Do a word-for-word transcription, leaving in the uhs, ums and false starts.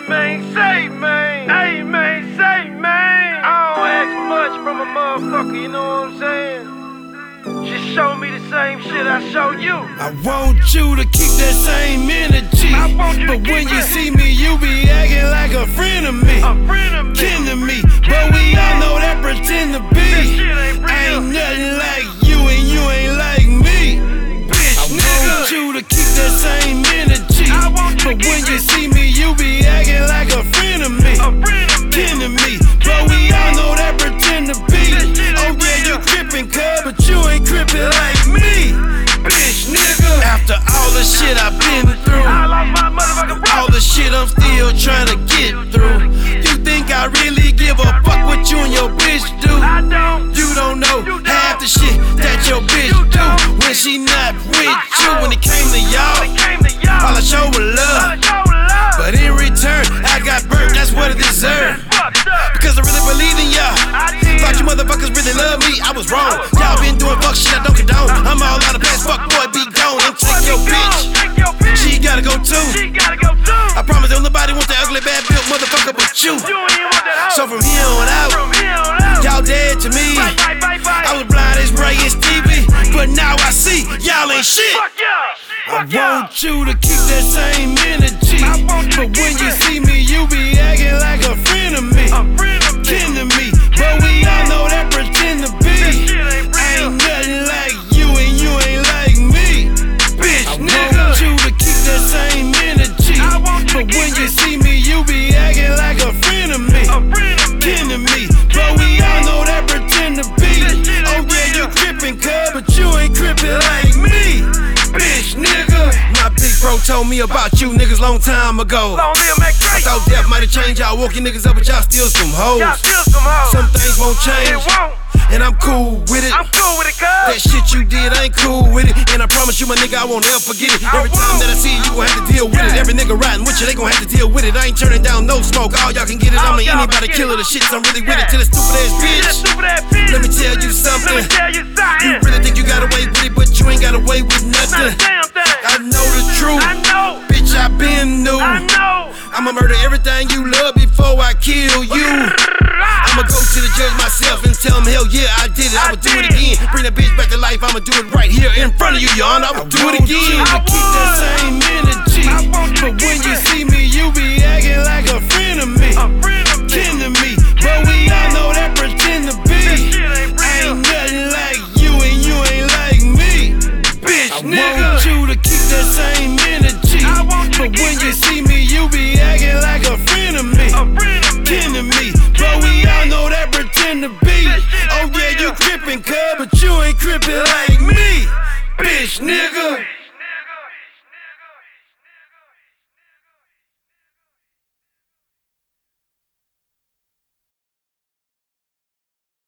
man, say, man. Hey, man, say, man. I don't ask much from a motherfucker, you know what I'm saying? Just show me the same shit I show you. I want you to keep that same energy. I want you to But keep when you it. see me, you be acting like a friend of me. A friend of me. Kin to me. But we all know that pretend to be. That shit ain't real. Ain't nothing like you and you ain't like me. Bitch, I nigga. want you to keep that same energy. I want you to But keep when you it. see me, you be acting like a friend of me. A friend of me. Kin to me. But we all know that pretend to be. That shit Oh ain't yeah, you real. crippin', cuz, but you ain't crippin' like me. Bitch, nigga. After all the shit I've been through, I lost my motherfucking brother. all the shit I'm still trying to get through. You think I really give a fuck what you and your bitch do? I don't. You don't know You don't. half the shit that your bitch You do don't. when she not with I you. know. When it came to y'all, When it came to y'all, all I showed was all love, I showed was love. but in return, I got burnt. That's what it deserved. Fucked up. Because I really believed in y'all. I did. Thought you motherfuckers really love me. I was wrong. Y'all been doing fuck shit I don't condone. I'm all out of place. Fuck boy, be gone and take your bitch. Take your bitch. She gotta go too. She gotta go too. I promise don't nobody want that ugly bad built motherfucker but you. You ain't even want that hoe. So from here on out, From here on out. y'all dead to me. Bye, bye, bye, bye. I was blind as Ray and Stevie, but now I see y'all ain't shit. Fuck y'all. I Fuck y'all. want you to keep that same energy. I want you to But when keep you it. see me, you be acting like a friend of me. A friend of me. Kin to me. But we all know that pretend to be. That shit ain't real. Ain't nothing like you and you ain't like me. Bitch, I nigga. want you to keep that same energy. I want you to But when keep you it. see me, you be acting like a friend of me. A friend of me. Kin to me. But we all know that pretend to be. That shit Oh ain't yeah, you real. crippin', cuz, but you ain't crippin' like me. Bitch, nigga. My big bro told me about you niggas long time ago. Long live Mac I Drake. thought death might have changed y'all, woke you niggas up, but y'all still some hoes. Y'all still some hoes. Some things won't change, It won't. and I'm cool with it. I'm cool with it, That cuz. shit you did, I ain't cool with it. And I promise you, my nigga, I won't ever forget it. I Every time won't. that I see you, you gon' have to deal with it. Yeah. Every nigga riding with you, they gon' have to deal with it. I ain't turning down no smoke, all y'all can get it. All I'm an y'all anybody can get killer, it. the shit, I'm really with Yeah. it. To the stupid ass That bitch. stupid ass bitch. Let me tell you Let something. me tell you something. You really think you got away with it, but you ain't got away with Not a nothing. damn thing. I know the truth. I know. Bitch, I been new. I know. I'ma murder everything you love before I kill you. I'ma go to the judge myself and tell him, hell yeah, I did it. I'ma do it again. Bring that bitch back to life. I'ma do it right here in front of you, Your Honor. I'ma do it again. I To keep that would. same energy. I want you to But when keep you it. see me, you be acting like a friend of me. A friend of me. Kin to me. But we all know that pretend to be. That shit ain't real. Ain't nothing like you and you ain't like me. Bitch, I nigga. want you to keep that same energy. I want you to But when keep you it. see me, you be acting like a friend of me. A friend of me. Kin to me. But we all know that pretend to be. That shit Oh ain't yeah, you real. crippin', cuz, but you ain't crippin' like me. Bitch, nigga.